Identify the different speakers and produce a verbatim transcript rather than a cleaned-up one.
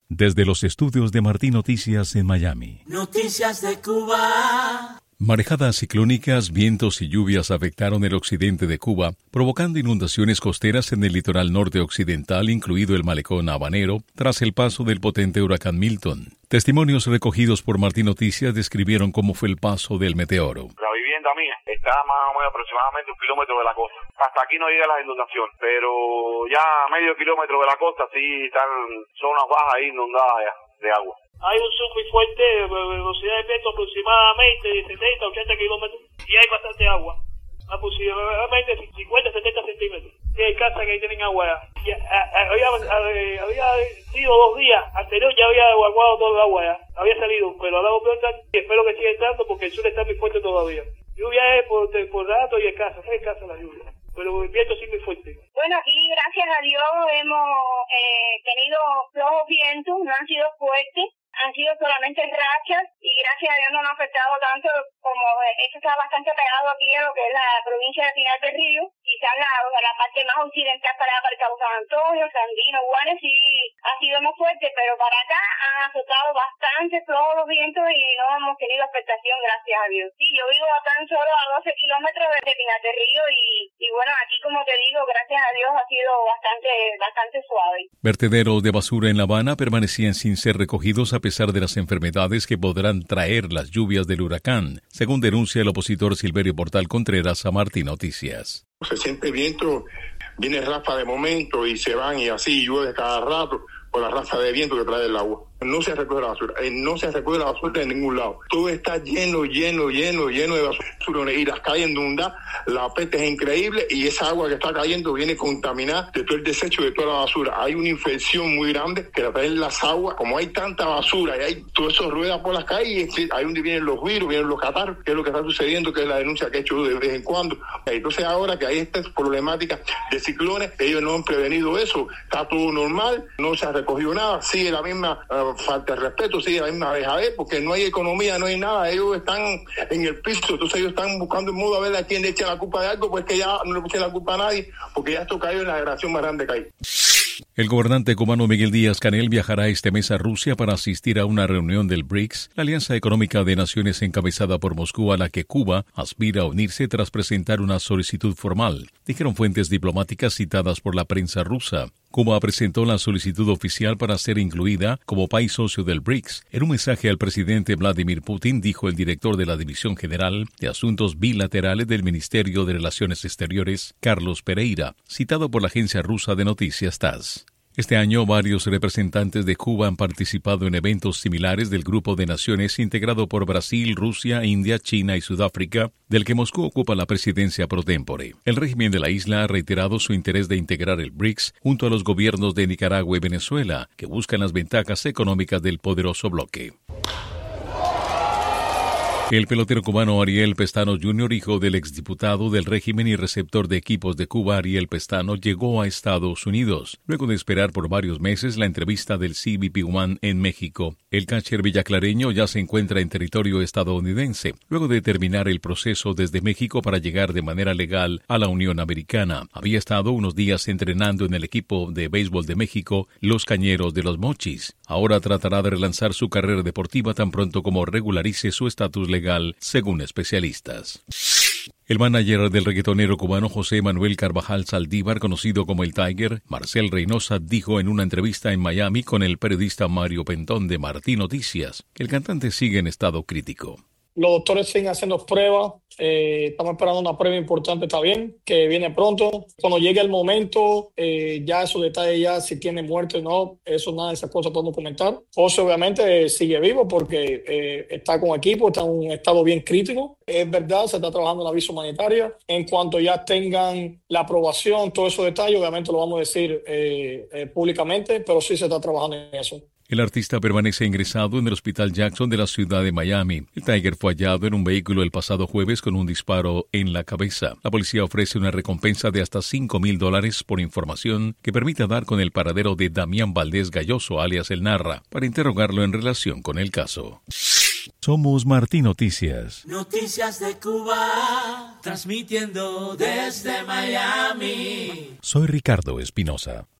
Speaker 1: Desde los estudios de Martín Noticias en Miami.
Speaker 2: Noticias de Cuba.
Speaker 1: Marejadas ciclónicas, vientos y lluvias afectaron el occidente de Cuba, provocando inundaciones costeras en el litoral norte occidental, incluido el malecón habanero, tras el paso del potente huracán Milton. Testimonios recogidos por Martín Noticias describieron cómo fue el paso del meteoro.
Speaker 3: La vivienda mía está más o menos aproximadamente un kilómetro de la costa. Hasta aquí no llega la inundación, pero ya a medio kilómetro de la costa sí están zonas bajas ahí inundadas ya de agua.
Speaker 4: Hay un sur muy fuerte, velocidad de viento aproximadamente de setenta a ochenta kilómetros y hay bastante agua, aproximadamente cincuenta a setenta centímetros. Y hay casas que ahí tienen agua. Ya, había, había sido dos días anterior, ya había evacuado todo el agua ya, había salido, pero ahora y espero que siga entrando porque el sur está muy fuerte todavía. Lluvia es por, por rato y escasa, es escasa la lluvia, pero el viento sí muy fuerte.
Speaker 5: Bueno, aquí gracias a Dios hemos eh, tenido flojos vientos, no han sido fuertes. Han sido solamente rachas y gracias a Dios no nos ha afectado tanto como esto está bastante pegado aquí a lo que es la provincia de Pinar del Río, quizás la, la parte más occidental para, para Cabo San Antonio, Sandino, Guanes sí ha sido más fuerte, pero para acá han azotado bastante todos los vientos y no hemos tenido afectación, gracias a Dios. Sí, yo vivo tan solo a doce kilómetros de, de Pinar del Río y, y bueno, aquí como te digo, gracias a Dios ha sido bastante, bastante suave.
Speaker 1: Vertederos de basura en La Habana permanecían sin ser recogidos a pesar pesar de las enfermedades que podrán traer las lluvias del huracán, según denuncia el opositor Silverio Portal Contreras a Martín Noticias.
Speaker 6: Se siente viento, viene ráfaga de momento y se van y así llueve cada rato por la ráfaga de viento que trae el agua. No se recoge la basura, no se recoge la basura en ningún lado. Todo está lleno, lleno, lleno, lleno de basura y las calles inundadas, la peste es increíble y esa agua que está cayendo viene contaminada de todo el desecho de toda la basura. Hay una infección muy grande que la traen las aguas, como hay tanta basura y hay todo eso rueda por las calles, hay donde vienen los virus, vienen los catarros, que es lo que está sucediendo, que es la denuncia que he hecho de vez en cuando. Entonces ahora que hay esta problemática de ciclones, ellos no han prevenido eso, está todo normal, no se ha recogido nada, sigue la misma uh, falta de respeto, sigue la misma dejadez, porque no hay economía, no hay nada, ellos están en el piso, entonces ellos están buscando el modo a ver a quién le echa la culpa de algo, pues que ya no le echa la culpa a nadie, porque ya esto cayó en la generación más grande que hay.
Speaker 1: El gobernante cubano Miguel Díaz-Canel viajará este mes a Rusia para asistir a una reunión del BRICS, la alianza económica de naciones encabezada por Moscú a la que Cuba aspira a unirse tras presentar una solicitud formal, dijeron fuentes diplomáticas citadas por la prensa rusa. Cuba presentó la solicitud oficial para ser incluida como país socio del BRICS. En un mensaje al presidente Vladimir Putin, dijo el director de la División General de Asuntos Bilaterales del Ministerio de Relaciones Exteriores, Carlos Pereira, citado por la agencia rusa de noticias TASS. Este año, varios representantes de Cuba han participado en eventos similares del Grupo de Naciones integrado por Brasil, Rusia, India, China y Sudáfrica, del que Moscú ocupa la presidencia pro tempore. El régimen de la isla ha reiterado su interés de integrar el BRICS junto a los gobiernos de Nicaragua y Venezuela, que buscan las ventajas económicas del poderoso bloque. El pelotero cubano Ariel Pestano junior, hijo del exdiputado del régimen y receptor de equipos de Cuba, Ariel Pestano, llegó a Estados Unidos, luego de esperar por varios meses la entrevista del C B P One en México. El catcher villaclareño ya se encuentra en territorio estadounidense, luego de terminar el proceso desde México para llegar de manera legal a la Unión Americana. Había estado unos días entrenando en el equipo de béisbol de México, los Cañeros de los Mochis. Ahora tratará de relanzar su carrera deportiva tan pronto como regularice su estatus legal. Legal, según especialistas. El manager del reggaetonero cubano José Manuel Carvajal Saldívar, conocido como el Tiger, Marcel Reynosa, dijo en una entrevista en Miami con el periodista Mario Pentón de Martín Noticias que el cantante sigue en estado crítico.
Speaker 7: Los doctores siguen haciendo pruebas, eh, estamos esperando una prueba importante también, que viene pronto. Cuando llegue el momento, eh, ya esos detalles, ya si tiene muerte o no, eso nada de esas cosas podemos comentar. José obviamente eh, sigue vivo porque eh, está con equipo, está en un estado bien crítico. Es verdad, se está trabajando en la visa humanitaria. En cuanto ya tengan la aprobación, todos esos detalles, obviamente lo vamos a decir eh, eh, públicamente, pero sí se está trabajando en eso.
Speaker 1: El artista permanece ingresado en el Hospital Jackson de la ciudad de Miami. El Tiger fue hallado en un vehículo el pasado jueves con un disparo en la cabeza. La policía ofrece una recompensa de hasta cinco mil dólares por información que permita dar con el paradero de Damián Valdés Galloso, alias El Narra, para interrogarlo en relación con el caso. Somos Martín Noticias.
Speaker 2: Noticias de Cuba, transmitiendo desde Miami.
Speaker 1: Soy Ricardo Espinosa.